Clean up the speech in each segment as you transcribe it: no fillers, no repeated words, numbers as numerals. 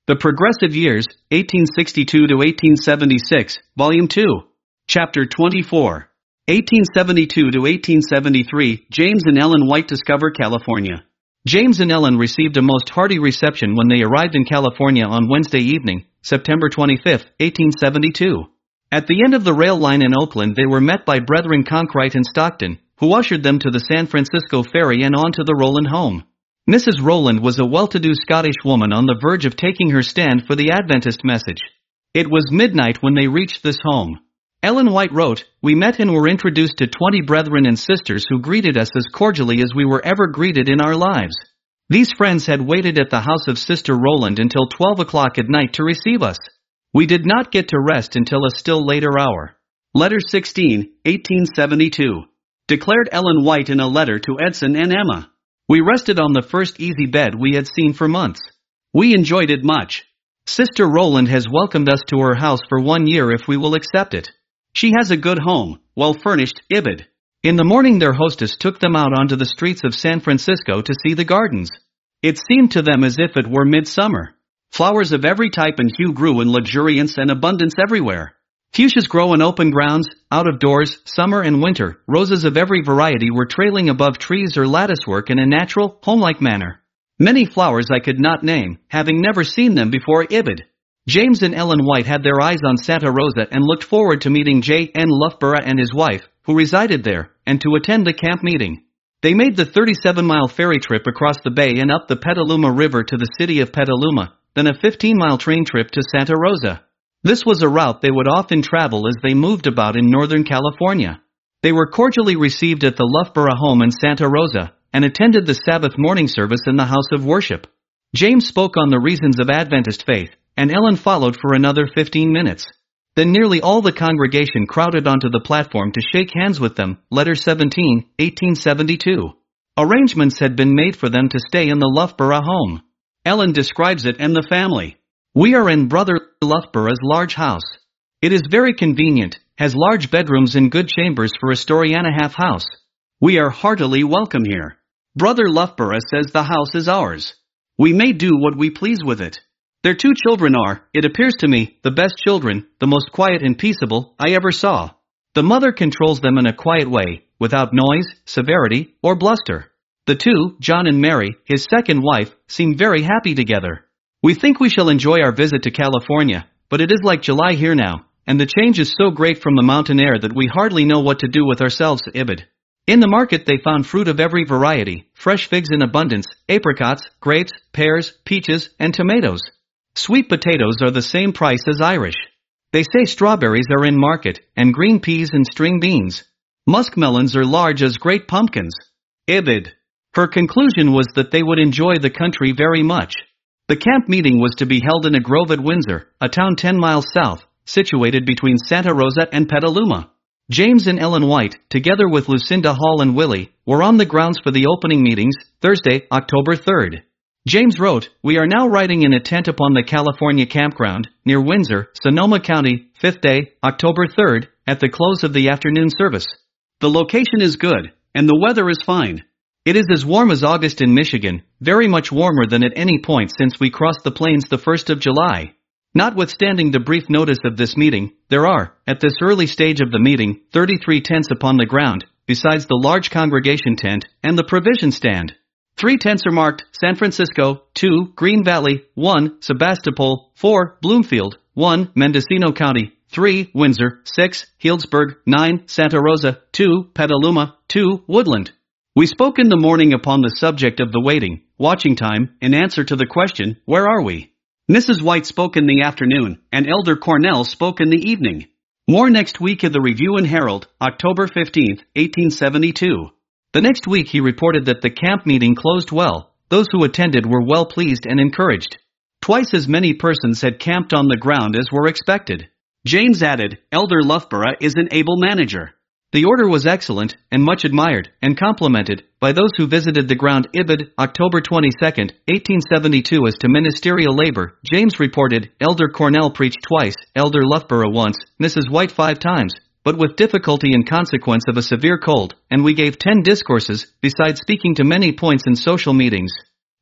The Progressive Years, 1862 to 1876, Volume 2. Chapter 24. 1872 to 1873, James and Ellen White discover California. James and Ellen received a most hearty reception when they arrived in California on Wednesday evening, September 25, 1872. At the end of the rail line in Oakland they were met by Brethren Conkright and Stockton, who ushered them to the San Francisco ferry and on to the Rowland home. Mrs. Rowland was a well-to-do Scottish woman on the verge of taking her stand for the Adventist message. It was midnight when they reached this home. Ellen White wrote, "We met and were introduced to 20 brethren and sisters who greeted us as cordially as we were ever greeted in our lives. These friends had waited at the house of Sister Rowland until 12 o'clock at night to receive us. We did not get to rest until a still later hour." Letter 16, 1872. Declared Ellen White in a letter to Edson and Emma. "We rested on the first easy bed we had seen for months. We enjoyed it much. Sister Rowland has welcomed us to her house for 1 year if we will accept it. She has a good home, well furnished, Ibid." In the morning their hostess took them out onto the streets of San Francisco to see the gardens. It seemed to them as if it were midsummer. Flowers of every type and hue grew in luxuriance and abundance everywhere. Fuchsias grow in open grounds, out of doors, summer and winter. Roses of every variety were trailing above trees or latticework in a natural, homelike manner. Many flowers I could not name, having never seen them before, Ibid. James and Ellen White had their eyes on Santa Rosa and looked forward to meeting J. N. Loughborough and his wife, who resided there, and to attend the camp meeting. They made the 37-mile ferry trip across the bay and up the Petaluma River to the city of Petaluma, then a 15-mile train trip to Santa Rosa. This was a route they would often travel as they moved about in Northern California. They were cordially received at the Loughborough home in Santa Rosa, and attended the Sabbath morning service in the house of worship. James spoke on the reasons of Adventist faith, and Ellen followed for another 15 minutes. Then nearly all the congregation crowded onto the platform to shake hands with them. Letter 17, 1872. Arrangements had been made for them to stay in the Loughborough home. Ellen describes it and the family. "We are in Brother Loughborough's large house. It is very convenient, has large bedrooms and good chambers for a story-and-a-half house. We are heartily welcome here. Brother Loughborough says the house is ours. We may do what we please with it. Their 2 children are, it appears to me, the best children, the most quiet and peaceable I ever saw. The mother controls them in a quiet way, without noise, severity, or bluster. The 2, John and Mary, his second wife, seem very happy together. We think we shall enjoy our visit to California, but it is like July here now, and the change is so great from the mountain air that we hardly know what to do with ourselves, Ibid." In the market they found fruit of every variety, fresh figs in abundance, apricots, grapes, pears, peaches, and tomatoes. Sweet potatoes are the same price as Irish. They say strawberries are in market, and green peas and string beans. Muskmelons are large as great pumpkins. Ibid. Her conclusion was that they would enjoy the country very much. The camp meeting was to be held in a grove at Windsor, a town 10 miles south, situated between Santa Rosa and Petaluma. James and Ellen White, together with Lucinda Hall and Willie, were on the grounds for the opening meetings, Thursday, October 3rd. James wrote, "We are now riding in a tent upon the California campground, near Windsor, Sonoma County, 5th day, October 3rd, at the close of the afternoon service. The location is good, and the weather is fine. It is as warm as August in Michigan, very much warmer than at any point since we crossed the plains the 1st of July. Notwithstanding the brief notice of this meeting, there are, at this early stage of the meeting, 33 tents upon the ground, besides the large congregation tent and the provision stand. 3 tents are marked San Francisco, 2 Green Valley, 1 Sebastopol, 4 Bloomfield, 1 Mendocino County, 3 Windsor, 6 Healdsburg, 9 Santa Rosa, 2 Petaluma, 2 Woodland." We spoke in the morning upon the subject of the watching time, in answer to the question, "Where are we?" Mrs. White spoke in the afternoon, and Elder Cornell spoke in the evening. More next week in the Review and Herald, October 15, 1872. The next week he reported that the camp meeting closed well. Those who attended were well pleased and encouraged. Twice as many persons had camped on the ground as were expected. James added, "Elder Loughborough is an able manager." The order was excellent, and much admired, and complimented, by those who visited the ground. Ibid, October 22, 1872. As to ministerial labor, James reported, "Elder Cornell preached twice, Elder Loughborough once, Mrs. White 5 times, but with difficulty in consequence of a severe cold, and we gave 10 discourses, besides speaking to many points in social meetings.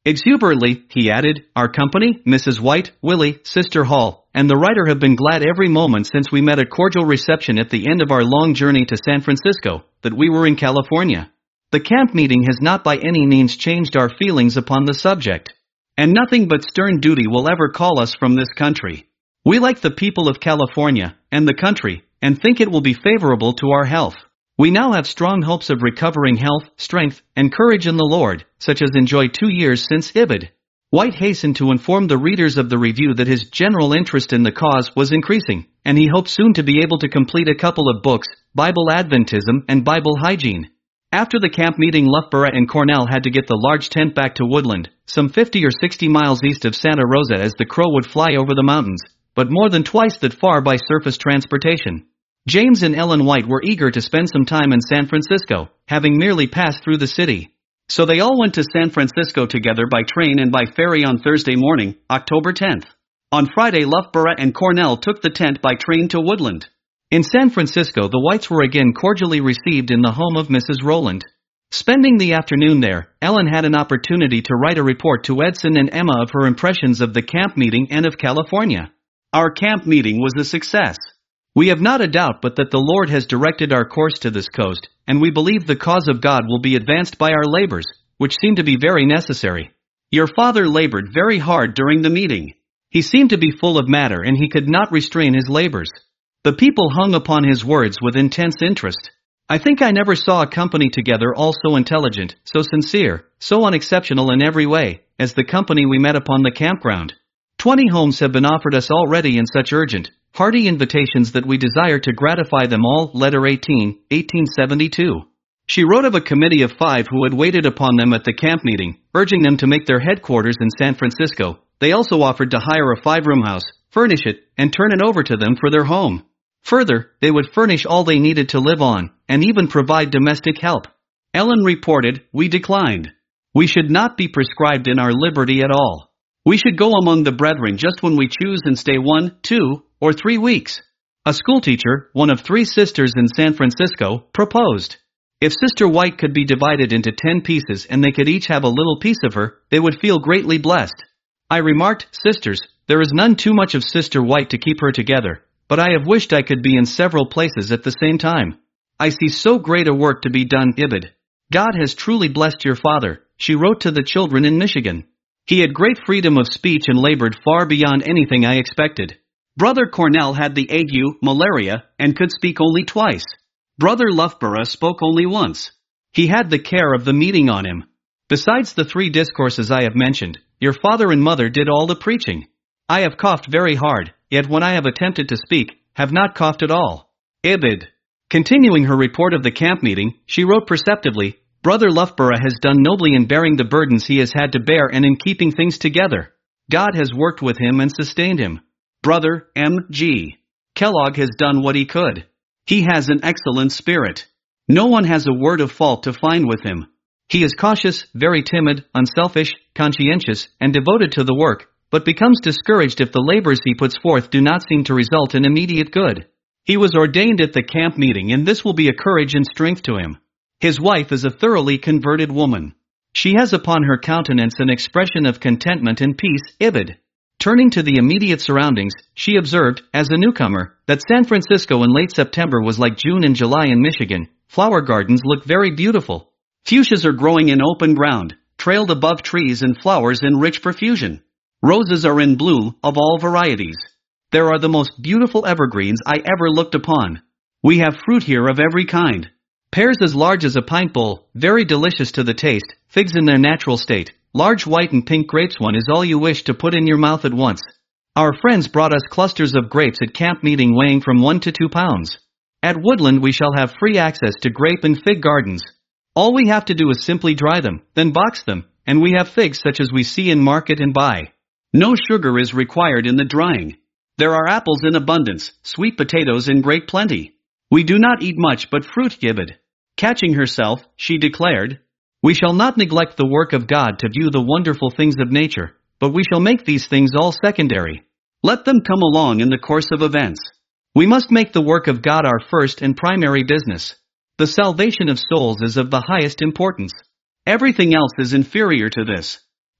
Exuberantly, he added, "Our company, Mrs. White, Willie, Sister Hall, and the writer have been glad every moment since we met a cordial reception at the end of our long journey to San Francisco, that we were in California. The camp meeting has not by any means changed our feelings upon the subject. And nothing but stern duty will ever call us from this country. We like the people of California, and the country, and think it will be favorable to our health. We now have strong hopes of recovering health, strength, and courage in the Lord, such as enjoyed 2 years since Ibid." White hastened to inform the readers of the review that his general interest in the cause was increasing, and he hoped soon to be able to complete a couple of books, Bible Adventism and Bible Hygiene. After the camp meeting, Loughborough and Cornell had to get the large tent back to Woodland, some 50 or 60 miles east of Santa Rosa as the crow would fly over the mountains, but more than twice that far by surface transportation. James and Ellen White were eager to spend some time in San Francisco, having merely passed through the city. So they all went to San Francisco together by train and by ferry on Thursday morning, October 10th. On Friday, Loughborough and Cornell took the tent by train to Woodland. In San Francisco, the Whites were again cordially received in the home of Mrs. Rowland. Spending the afternoon there, Ellen had an opportunity to write a report to Edson and Emma of her impressions of the camp meeting and of California. "Our camp meeting was a success. We have not a doubt but that the Lord has directed our course to this coast, and we believe the cause of God will be advanced by our labors, which seem to be very necessary. Your father labored very hard during the meeting. He seemed to be full of matter and he could not restrain his labors. The people hung upon his words with intense interest. I think I never saw a company together all so intelligent, so sincere, so unexceptional in every way, as the company we met upon the campground. 20 homes have been offered us already in such urgent, hearty invitations that we desire to gratify them all." Letter 18, 1872. She wrote of a committee of 5 who had waited upon them at the camp meeting, urging them to make their headquarters in San Francisco. They also offered to hire a 5-room house, furnish it, and turn it over to them for their home. Further, they would furnish all they needed to live on, and even provide domestic help. Ellen reported, "We declined. We should not be prescribed in our liberty at all. We should go among the brethren just when we choose and stay 1, 2, or 3 weeks. A schoolteacher, one of 3 sisters in San Francisco, proposed. If Sister White could be divided into 10 pieces and they could each have a little piece of her, they would feel greatly blessed. I remarked, 'Sisters, there is none too much of Sister White to keep her together, but I have wished I could be in several places at the same time. I see so great a work to be done. Ibid. God has truly blessed your father,' she wrote to the children in Michigan. 'He had great freedom of speech and labored far beyond anything I expected. Brother Cornell had the ague, malaria, and could speak only twice. Brother Loughborough spoke only once. He had the care of the meeting on him. Besides the 3 discourses I have mentioned, your father and mother did all the preaching. I have coughed very hard, yet when I have attempted to speak, have not coughed at all.' Ibid." Continuing her report of the camp meeting, she wrote perceptively, "Brother Loughborough has done nobly in bearing the burdens he has had to bear and in keeping things together. God has worked with him and sustained him. Brother M.G. Kellogg has done what he could. He has an excellent spirit. No one has a word of fault to find with him. He is cautious, very timid, unselfish, conscientious, and devoted to the work, but becomes discouraged if the labors he puts forth do not seem to result in immediate good. He was ordained at the camp meeting and this will be a courage and strength to him. His wife is a thoroughly converted woman. She has upon her countenance an expression of contentment and peace." Ibid. Turning to the immediate surroundings, she observed, as a newcomer, that San Francisco in late September was like June and July in Michigan. Flower gardens look very beautiful. Fuchsias are growing in open ground, trailed above trees and flowers in rich profusion. Roses are in bloom, of all varieties. There are the most beautiful evergreens I ever looked upon. We have fruit here of every kind. Pears as large as a pint bowl, very delicious to the taste, figs in their natural state, large white and pink grapes. One is all you wish to put in your mouth at once. Our friends brought us clusters of grapes at camp meeting weighing from 1 to 2 pounds. At Woodland we shall have free access to grape and fig gardens. All we have to do is simply dry them, then box them, and we have figs such as we see in market and buy. No sugar is required in the drying. There are apples in abundance, sweet potatoes in great plenty. We do not eat much but fruit. Ibid. Catching herself, she declared, "We shall not neglect the work of God to view the wonderful things of nature, but we shall make these things all secondary. Let them come along in the course of events. We must make the work of God our first and primary business. The salvation of souls is of the highest importance. Everything else is inferior to this.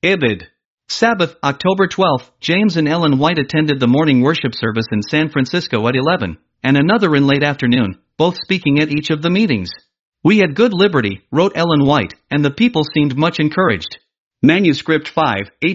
Ibid. Sabbath, October 12, James and Ellen White attended the morning worship service in San Francisco at 11, and another in late afternoon, both speaking at each of the meetings. We had good liberty, wrote Ellen White, and the people seemed much encouraged. Manuscript 5,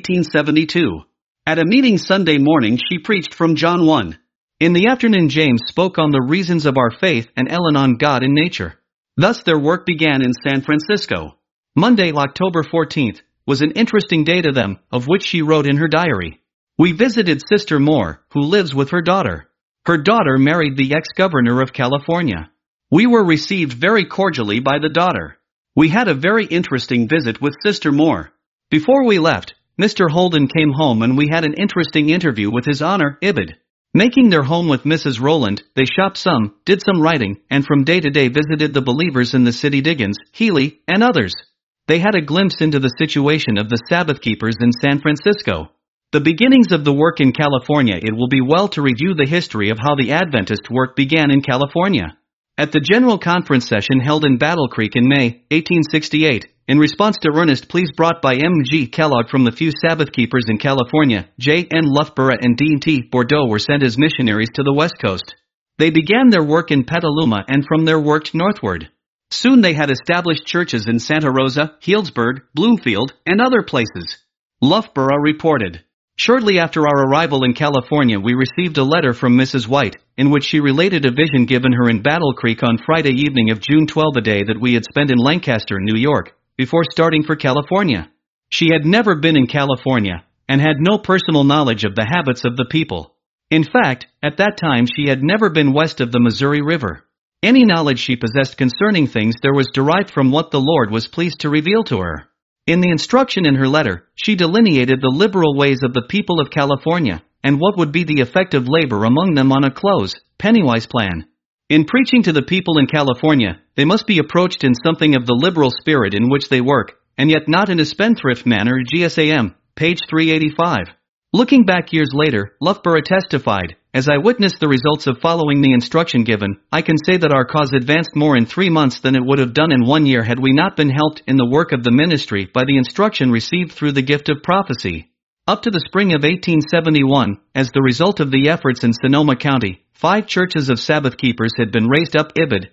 1872. At a meeting Sunday morning she preached from John 1. In the afternoon James spoke on the reasons of our faith and Ellen on God and nature. Thus their work began in San Francisco. Monday, October 14th, was an interesting day to them, of which she wrote in her diary. We visited Sister Moore, who lives with her daughter. Her daughter married the ex-governor of California. We were received very cordially by the daughter. We had a very interesting visit with Sister Moore. Before we left, Mr. Holden came home and we had an interesting interview with His Honor, Ibid. Making their home with Mrs. Rowland, they shopped some, did some writing, and from day to day visited the believers in the city, Diggins, Healy, and others. They had a glimpse into the situation of the Sabbath keepers in San Francisco. The beginnings of the work in California. It will be well to review the history of how the Adventist work began in California. At the General Conference session held in Battle Creek in May, 1868, in response to earnest pleas brought by M. G. Kellogg from the few Sabbath keepers in California, J. N. Loughborough and D. T. Bordeaux were sent as missionaries to the West Coast. They began their work in Petaluma and from there worked northward. Soon they had established churches in Santa Rosa, Healdsburg, Bloomfield, and other places. Loughborough reported. Shortly after our arrival in California we received a letter from Mrs. White, in which she related a vision given her in Battle Creek on Friday evening of June 12, a day that we had spent in Lancaster, New York, before starting for California. She had never been in California, and had no personal knowledge of the habits of the people. In fact, at that time she had never been west of the Missouri River. Any knowledge she possessed concerning things there was derived from what the Lord was pleased to reveal to her. In the instruction in her letter, she delineated the liberal ways of the people of California, and what would be the effect of labor among them on a close, pennywise plan. In preaching to the people in California, they must be approached in something of the liberal spirit in which they work, and yet not in a spendthrift manner. GSAM, page 385. Looking back years later, Loughborough testified, as I witnessed the results of following the instruction given, I can say that our cause advanced more in 3 months than it would have done in 1 year had we not been helped in the work of the ministry by the instruction received through the gift of prophecy. Up to the spring of 1871, as the result of the efforts in Sonoma County, 5 churches of Sabbath keepers had been raised up. Ibid,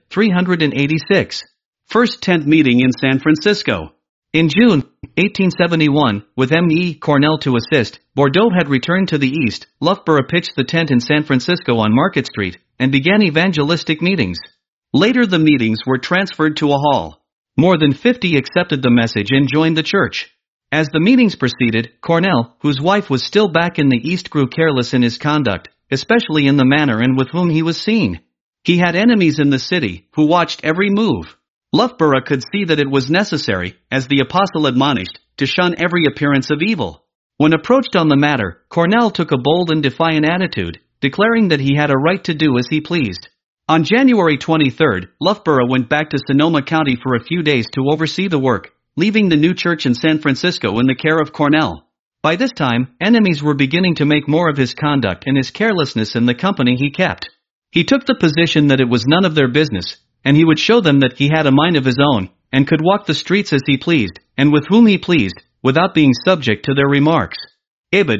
386. First tent meeting in San Francisco. In June 1871, with M. E. Cornell to assist, Bordeaux had returned to the east. Loughborough pitched the tent in San Francisco on Market Street, and began evangelistic meetings. Later the meetings were transferred to a hall. More than 50 accepted the message and joined the church. As the meetings proceeded, Cornell, whose wife was still back in the east, grew careless in his conduct, especially in the manner and with whom he was seen. He had enemies in the city, who watched every move. Loughborough could see that it was necessary, as the apostle admonished, to shun every appearance of evil. When approached on the matter, Cornell took a bold and defiant attitude, declaring that he had a right to do as he pleased. On January 23, Loughborough went back to Sonoma County for a few days to oversee the work, leaving the new church in San Francisco in the care of Cornell. By this time, enemies were beginning to make more of his conduct and his carelessness in the company he kept. He took the position that it was none of their business, and he would show them that he had a mind of his own, and could walk the streets as he pleased, and with whom he pleased, without being subject to their remarks. Ibid,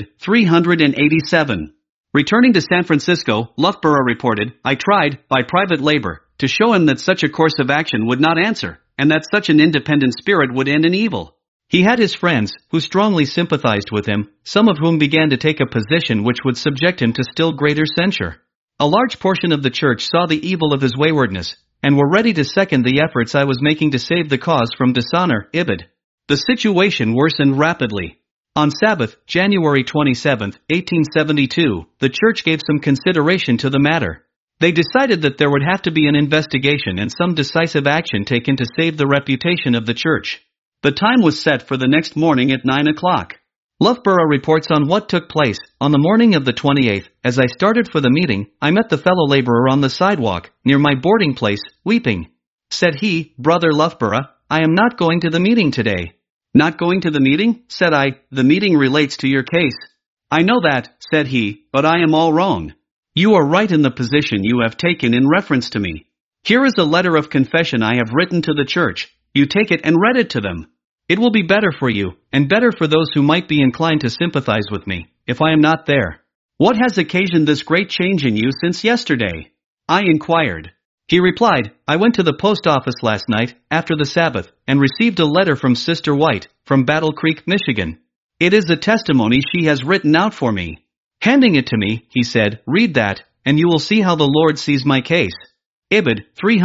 387. Returning to San Francisco, Loughborough reported, I tried, by private labor, to show him that such a course of action would not answer, and that such an independent spirit would end in evil. He had his friends, who strongly sympathized with him, some of whom began to take a position which would subject him to still greater censure. A large portion of the church saw the evil of his waywardness, and were ready to second the efforts I was making to save the cause from dishonor. Ibid. The situation worsened rapidly. On Sabbath, January 27, 1872, the church gave some consideration to the matter. They decided that there would have to be an investigation and some decisive action taken to save the reputation of the church. The time was set for the next morning at 9 o'clock. Loughborough reports on what took place. On the morning of the 28th, as I started for the meeting, I met the fellow laborer on the sidewalk, near my boarding place, weeping. Said he, Brother Loughborough, I am not going to the meeting today. Not going to the meeting? Said I, the meeting relates to your case. I know that, said he, but I am all wrong. You are right in the position you have taken in reference to me. Here is a letter of confession I have written to the church. You take it and read it to them. It will be better for you, and better for those who might be inclined to sympathize with me, if I am not there. What has occasioned this great change in you since yesterday? I inquired. He replied, I went to the post office last night, after the Sabbath, and received a letter from Sister White, from Battle Creek, Michigan. It is a testimony she has written out for me. Handing it to me, he said, read that, and you will see how the Lord sees my case. Ibid,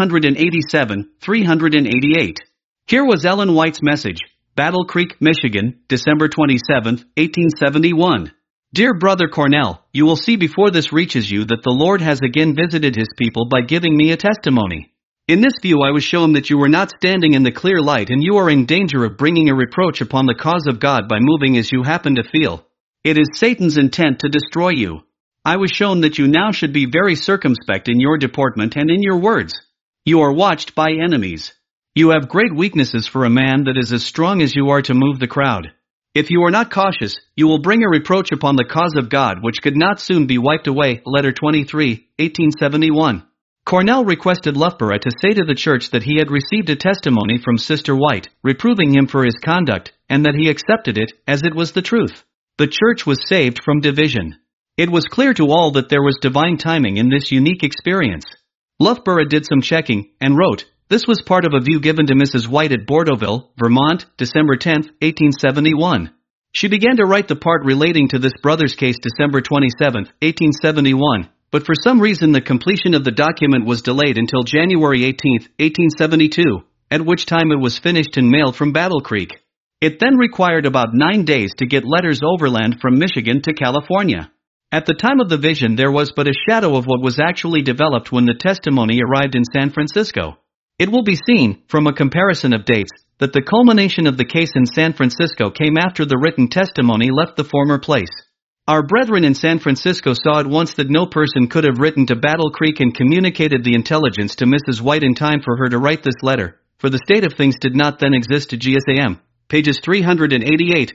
387-388. Here was Ellen White's message. Battle Creek, Michigan, December 27, 1871. Dear Brother Cornell, you will see before this reaches you that the Lord has again visited his people by giving me a testimony. In this view I was shown that you were not standing in the clear light and you are in danger of bringing a reproach upon the cause of God by moving as you happen to feel. It is Satan's intent to destroy you. I was shown that you now should be very circumspect in your deportment and in your words. You are watched by enemies. You have great weaknesses for a man that is as strong as you are to move the crowd. If you are not cautious, you will bring a reproach upon the cause of God which could not soon be wiped away. Letter 23, 1871. Cornell requested Loughborough to say to the church that he had received a testimony from Sister White, reproving him for his conduct, and that he accepted it, as it was the truth. The church was saved from division. It was clear to all that there was divine timing in this unique experience. Loughborough did some checking, and wrote, this was part of a view given to Mrs. White at Bordeauxville, Vermont, December 10, 1871. She began to write the part relating to this brother's case December 27, 1871, but for some reason the completion of the document was delayed until January 18, 1872, at which time it was finished and mailed from Battle Creek. It then required about 9 days to get letters overland from Michigan to California. At the time of the vision there was but a shadow of what was actually developed when the testimony arrived in San Francisco. It will be seen, from a comparison of dates, that the culmination of the case in San Francisco came after the written testimony left the former place. Our brethren in San Francisco saw at once that no person could have written to Battle Creek and communicated the intelligence to Mrs. White in time for her to write this letter, for the state of things did not then exist to GSAM. Pages 388,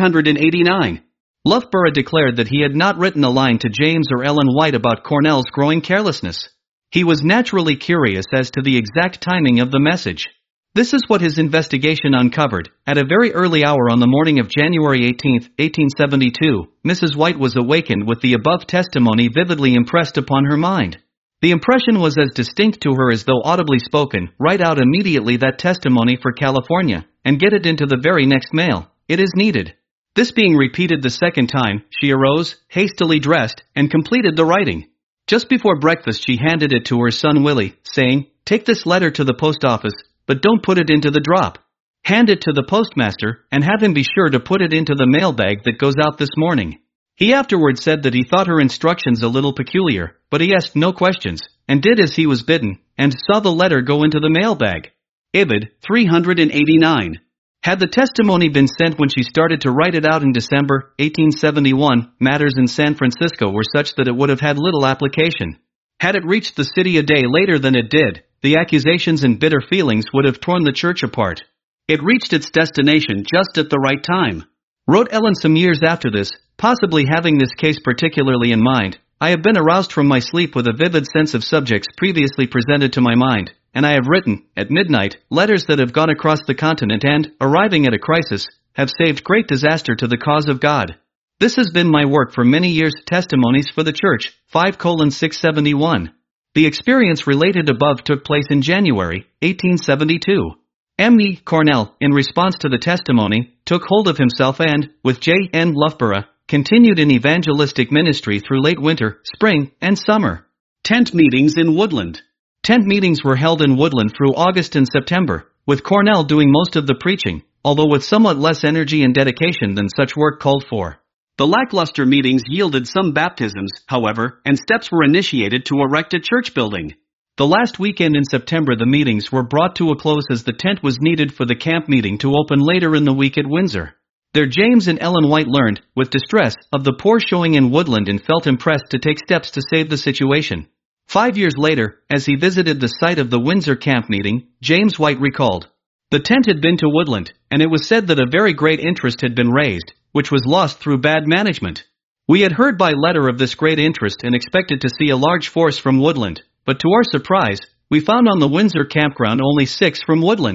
389. Loughborough declared that he had not written a line to James or Ellen White about Cornell's growing carelessness. He was naturally curious as to the exact timing of the message. This is what his investigation uncovered. At a very early hour on the morning of January 18, 1872, Mrs. White was awakened with the above testimony vividly impressed upon her mind. The impression was as distinct to her as though audibly spoken. Write out immediately that testimony for California, and get it into the very next mail. It is needed. This being repeated the second time, she arose, hastily dressed, and completed the writing. Just before breakfast she handed it to her son Willie, saying, take this letter to the post office, but don't put it into the drop. Hand it to the postmaster, and have him be sure to put it into the mail bag that goes out this morning. He afterward said that he thought her instructions a little peculiar, but he asked no questions, and did as he was bidden, and saw the letter go into the mail bag. Ibid, 389. Had the testimony been sent when she started to write it out in December 1871, matters in San Francisco were such that it would have had little application. Had it reached the city a day later than it did, the accusations and bitter feelings would have torn the church apart. It reached its destination just at the right time. Wrote Ellen some years after this, possibly having this case particularly in mind, I have been aroused from my sleep with a vivid sense of subjects previously presented to my mind, and I have written, at midnight, letters that have gone across the continent and, arriving at a crisis, have saved great disaster to the cause of God. This has been my work for many years. Testimonies for the Church, 5:671. The experience related above took place in January, 1872. M. E. Cornell, in response to the testimony, took hold of himself and, with J. N. Loughborough, continued in evangelistic ministry through late winter, spring, and summer. Tent meetings in Woodland. Tent meetings were held in Woodland through August and September, with Cornell doing most of the preaching, although with somewhat less energy and dedication than such work called for. The lackluster meetings yielded some baptisms, however, and steps were initiated to erect a church building. The last weekend in September the meetings were brought to a close as the tent was needed for the camp meeting to open later in the week at Windsor. There James and Ellen White learned, with distress, of the poor showing in Woodland and felt impressed to take steps to save the situation. 5 years later, as he visited the site of the Windsor camp meeting, James White recalled, the tent had been to Woodland, and it was said that a very great interest had been raised, which was lost through bad management. We had heard by letter of this great interest and expected to see a large force from Woodland, but to our surprise, we found on the Windsor campground only 6 from Woodland.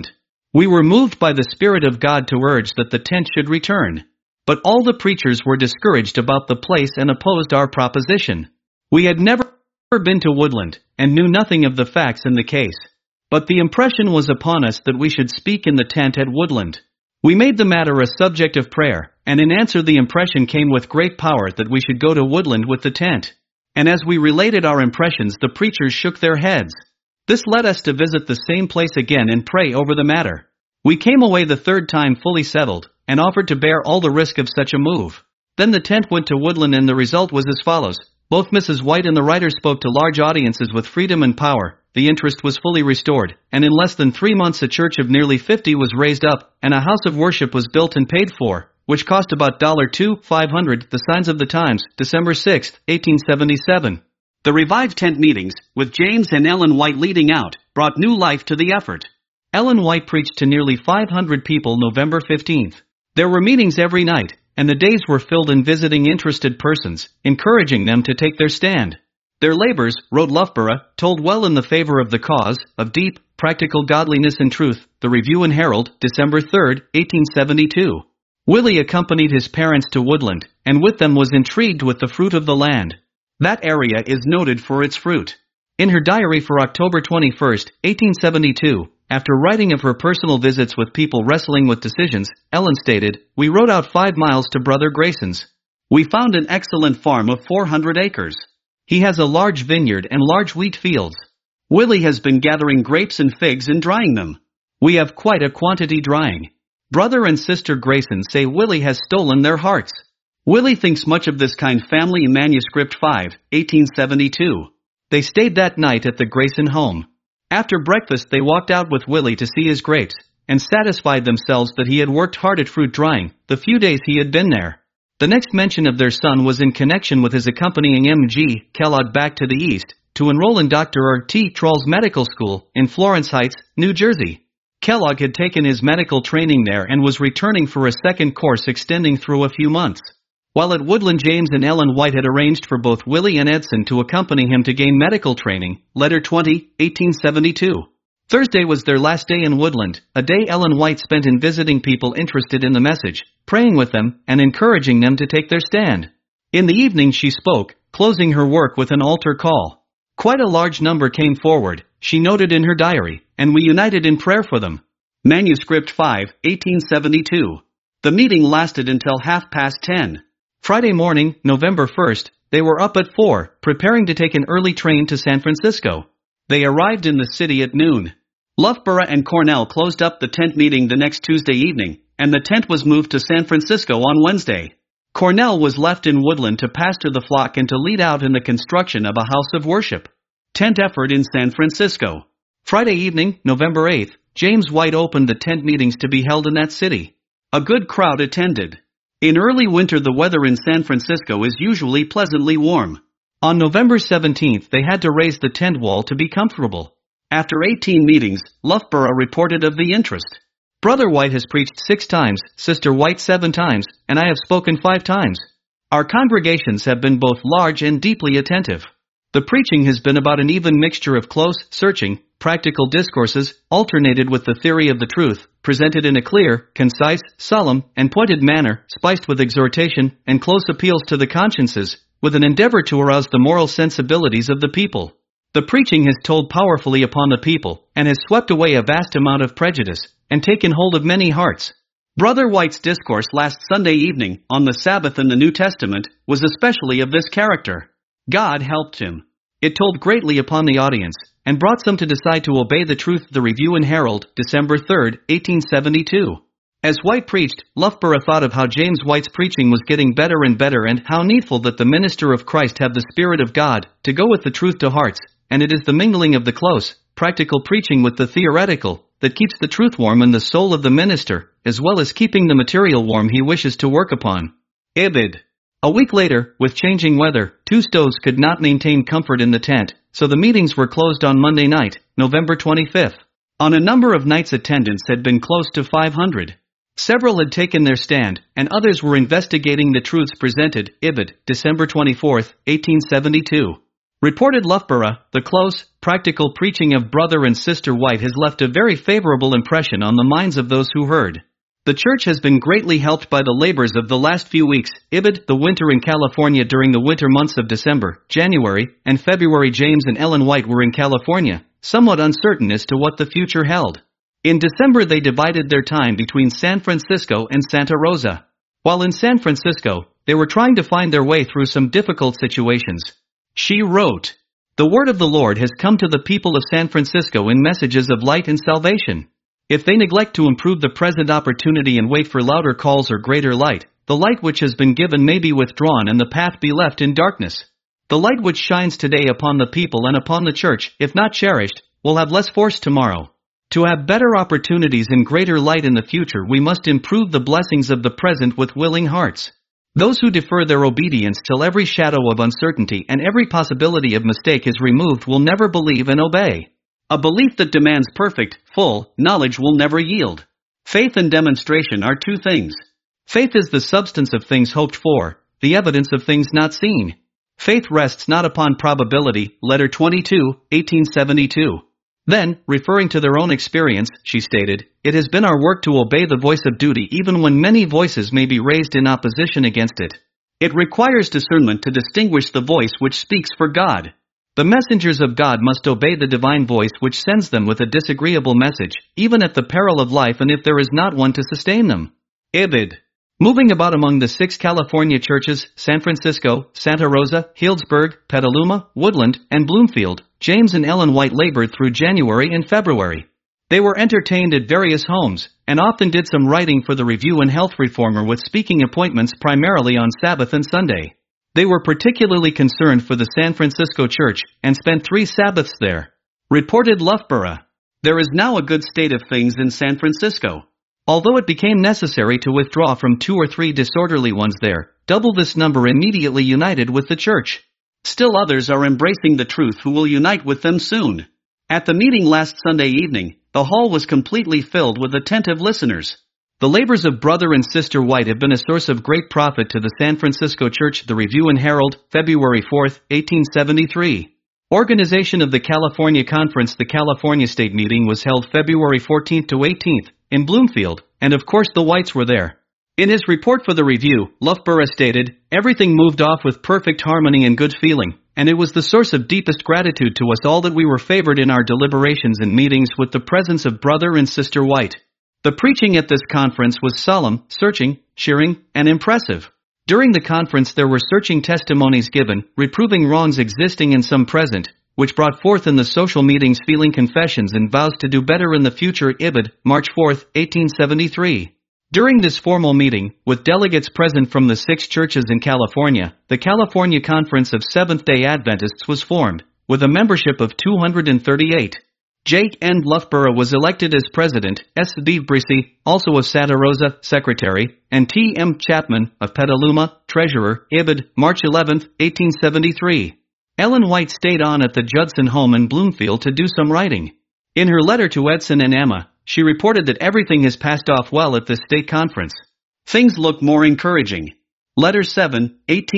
We were moved by the Spirit of God to urge that the tent should return. But all the preachers were discouraged about the place and opposed our proposition. We had never been to Woodland, and knew nothing of the facts in the case. But the impression was upon us that we should speak in the tent at Woodland. We made the matter a subject of prayer, and in answer the impression came with great power that we should go to Woodland with the tent. And as we related our impressions, the preachers shook their heads. This led us to visit the same place again and pray over the matter. We came away the third time fully settled, and offered to bear all the risk of such a move. Then the tent went to Woodland, and the result was as follows. Both Mrs. White and the writer spoke to large audiences with freedom and power. The interest was fully restored, and in less than 3 months a church of nearly 50 was raised up, and a house of worship was built and paid for, which cost about $2,500. The Signs of the Times, December 6, 1877. The revived tent meetings, with James and Ellen White leading out, brought new life to the effort. Ellen White preached to nearly 500 people November 15th. There were meetings every night, and the days were filled in visiting interested persons, encouraging them to take their stand. Their labors, wrote Loughborough, told well in the favor of the cause, of deep, practical godliness and truth. The Review and Herald, December 3, 1872. Willie accompanied his parents to Woodland, and with them was intrigued with the fruit of the land. That area is noted for its fruit. In her diary for October 21, 1872, after writing of her personal visits with people wrestling with decisions, Ellen stated, "We rode out 5 miles to Brother Grayson's. We found an excellent farm of 400 acres. He has a large vineyard and large wheat fields. Willie has been gathering grapes and figs and drying them. We have quite a quantity drying. Brother and Sister Grayson say Willie has stolen their hearts. Willie thinks much of this kind." Family Manuscript 5, 1872. They stayed that night at the Grayson home. After breakfast they walked out with Willie to see his grapes, and satisfied themselves that he had worked hard at fruit drying, the few days he had been there. The next mention of their son was in connection with his accompanying M.G. Kellogg back to the east, to enroll in Dr. R.T. Troll's medical school, in Florence Heights, New Jersey. Kellogg had taken his medical training there and was returning for a second course extending through a few months. While at Woodland, James and Ellen White had arranged for both Willie and Edson to accompany him to gain medical training. Letter 20, 1872. Thursday was their last day in Woodland, a day Ellen White spent in visiting people interested in the message, praying with them, and encouraging them to take their stand. In the evening she spoke, closing her work with an altar call. Quite a large number came forward, she noted in her diary, and we united in prayer for them. Manuscript 5, 1872. The meeting lasted until 10:30. Friday morning, November 1st, they were up at 4, preparing to take an early train to San Francisco. They arrived in the city at noon. Loughborough and Cornell closed up the tent meeting the next Tuesday evening, and the tent was moved to San Francisco on Wednesday. Cornell was left in Woodland to pastor the flock and to lead out in the construction of a house of worship. Tent effort in San Francisco. Friday evening, November 8th, James White opened the tent meetings to be held in that city. A good crowd attended. In early winter the weather in San Francisco is usually pleasantly warm. On November 17th they had to raise the tent wall to be comfortable. After 18 meetings, Loughborough reported of the interest. Brother White has preached 6 times, Sister White 7 times, and I have spoken 5 times. Our congregations have been both large and deeply attentive. The preaching has been about an even mixture of close, searching, practical discourses, alternated with the theory of the truth, presented in a clear, concise, solemn, and pointed manner, spiced with exhortation and close appeals to the consciences, with an endeavor to arouse the moral sensibilities of the people. The preaching has told powerfully upon the people, and has swept away a vast amount of prejudice, and taken hold of many hearts. Brother White's discourse last Sunday evening, on the Sabbath in the New Testament, was especially of this character. God helped him. It told greatly upon the audience, and brought some to decide to obey the truth. The Review and Herald, December 3, 1872. As White preached, Loughborough thought of how James White's preaching was getting better and better, and how needful that the minister of Christ have the Spirit of God, to go with the truth to hearts, and it is the mingling of the close, practical preaching with the theoretical, that keeps the truth warm in the soul of the minister, as well as keeping the material warm he wishes to work upon. Ibid. A week later, with changing weather, 2 stoves could not maintain comfort in the tent, so the meetings were closed on Monday night, November 25th. On a number of nights attendance had been close to 500. Several had taken their stand, and others were investigating the truths presented. Ibid, December 24, 1872. Reported Loughborough, the close, practical preaching of Brother and Sister White has left a very favorable impression on the minds of those who heard. The church has been greatly helped by the labors of the last few weeks. Ibid, the winter in California during the winter months of December, January, and February. James and Ellen White were in California, somewhat uncertain as to what the future held. In December they divided their time between San Francisco and Santa Rosa. While in San Francisco, they were trying to find their way through some difficult situations. She wrote, "The word of the Lord has come to the people of San Francisco in messages of light and salvation. If they neglect to improve the present opportunity and wait for louder calls or greater light, the light which has been given may be withdrawn and the path be left in darkness. The light which shines today upon the people and upon the church, if not cherished, will have less force tomorrow. To have better opportunities and greater light in the future, we must improve the blessings of the present with willing hearts. Those who defer their obedience till every shadow of uncertainty and every possibility of mistake is removed will never believe and obey. A belief that demands perfect, full knowledge will never yield. Faith and demonstration are two things. Faith is the substance of things hoped for, the evidence of things not seen. Faith rests not upon probability." Letter 22, 1872. Then, referring to their own experience, she stated, "It has been our work to obey the voice of duty even when many voices may be raised in opposition against it. It requires discernment to distinguish the voice which speaks for God. The messengers of God must obey the divine voice which sends them with a disagreeable message, even at the peril of life and if there is not one to sustain them." Ibid. Moving about among the 6 California churches, San Francisco, Santa Rosa, Healdsburg, Petaluma, Woodland, and Bloomfield, James and Ellen White labored through January and February. They were entertained at various homes, and often did some writing for the Review and Health Reformer with speaking appointments primarily on Sabbath and Sunday. They were particularly concerned for the San Francisco church, and spent 3 Sabbaths there. Reported Loughborough. There is now a good state of things in San Francisco. Although it became necessary to withdraw from 2 or 3 disorderly ones there, double this number immediately united with the church. Still others are embracing the truth who will unite with them soon. At the meeting last Sunday evening, the hall was completely filled with attentive listeners. The labors of Brother and Sister White have been a source of great profit to the San Francisco Church. The Review and Herald, February 4, 1873. Organization of the California Conference. The California State Meeting was held February 14 to 18 in Bloomfield, and of course the Whites were there. In his report for the Review, Loughborough stated, "Everything moved off with perfect harmony and good feeling, and it was the source of deepest gratitude to us all that we were favored in our deliberations and meetings with the presence of Brother and Sister White. The preaching at this conference was solemn, searching, cheering, and impressive. During the conference there were searching testimonies given, reproving wrongs existing and some present, which brought forth in the social meetings feeling confessions and vows to do better in the future." Ibid, March 4, 1873. During this formal meeting, with delegates present from the 6 churches in California, the California Conference of Seventh-day Adventists was formed, with a membership of 238. J. N. Loughborough was elected as president, S. B. Brissy, also of Santa Rosa, secretary, and T. M. Chapman, of Petaluma, treasurer. Ibid, March 11, 1873. Ellen White stayed on at the Judson home in Bloomfield to do some writing. In her letter to Edson and Emma, she reported that everything has passed off well at this state conference. Things look more encouraging. Letter 7,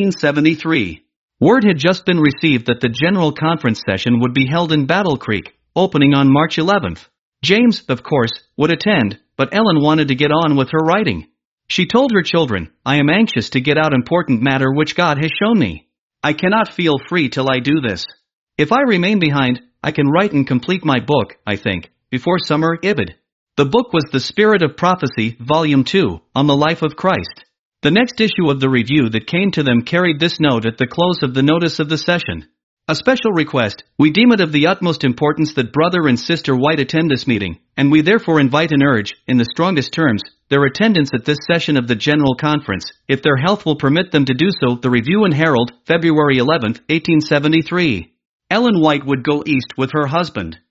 1873. Word had just been received that the General Conference session would be held in Battle Creek, opening on March 11th. James, of course, would attend, but Ellen wanted to get on with her writing. She told her children, "I am anxious to get out important matter which God has shown me. I cannot feel free till I do this. If I remain behind, I can write and complete my book, I think, before summer." Ibid. The book was The Spirit of Prophecy, Volume 2, on the life of Christ. The next issue of the Review that came to them carried this note at the close of the notice of the session. "A special request. We deem it of the utmost importance that Brother and Sister White attend this meeting, and we therefore invite and urge, in the strongest terms, their attendance at this session of the General Conference, if their health will permit them to do so." The Review and Herald, February 11, 1873. Ellen White would go east with her husband.